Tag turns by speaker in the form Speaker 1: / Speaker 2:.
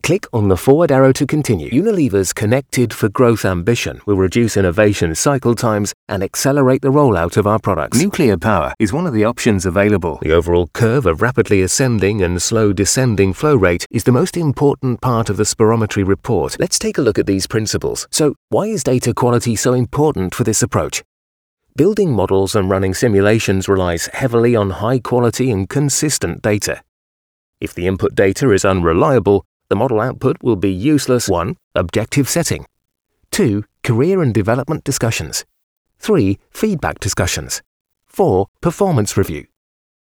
Speaker 1: Click on the forward arrow to continue. Unilever's Connected for Growth ambition will reduce innovation cycle times and accelerate the rollout of our products. Nuclear power is one of the options available. The overall curve of rapidly ascending and slow descending flow rate is the most important part of the spirometry report. Let's take a look at these principles. So, why is data quality so important for this approach? Building models and running simulations relies heavily on high quality and consistent data. If the input data is unreliable, the model output will be useless. 1. Objective setting. 2. Career and development discussions. 3. Feedback discussions. 4. Performance review.